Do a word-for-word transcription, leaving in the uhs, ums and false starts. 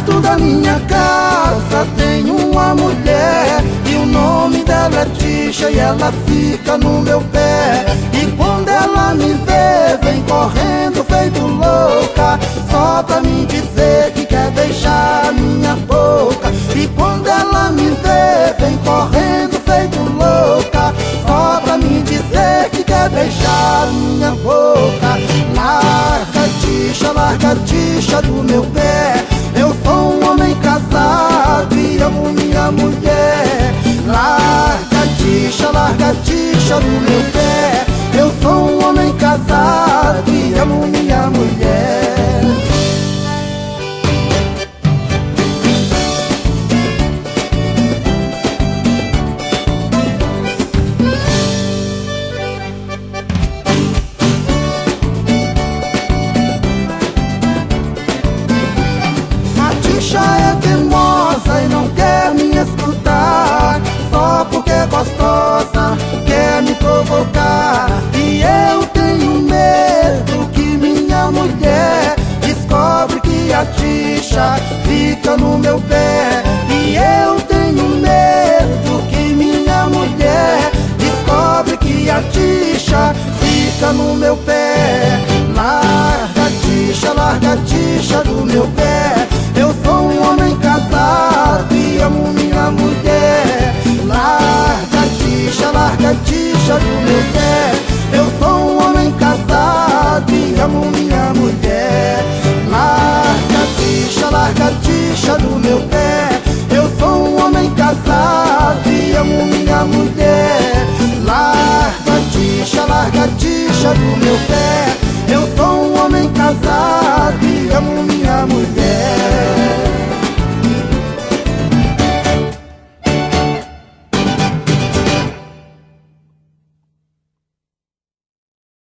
quarto da minha casa tem uma mulher e o nome dela é Tisha e ela fica no meu pé. E quando ela me vê, vem correndo feito louca, só pra me dizer que quer beijar minha boca. E quando ela me vê, vem correndo feito louca, só pra me dizer que quer beijar minha boca. Larga Tisha, larga Tisha do meu pé, eu sou um homem casado e amo minha mulher. Larga Tisha, larga Tisha do meu pé, eu sou um homem casado e amo minha mulher. Tisha é teimosa e não quer me escutar, só porque é gostosa quer me provocar. E eu tenho medo que minha mulher descobre que a Tisha fica no meu pé. E eu tenho medo que minha mulher descobre que a Tisha fica no meu pé. Larga Tisha, larga Tisha do meu pé, eu sou um homem casado e amo minha mulher. Larga Tisha, larga Tisha do meu pé, eu sou um homem casado e amo minha mulher. Larga Tisha, larga Tisha do meu pé, eu sou um homem casado e amo minha mulher. Larga Tisha, larga Tisha do meu pé, eu sou um homem casado e amo minha mulher.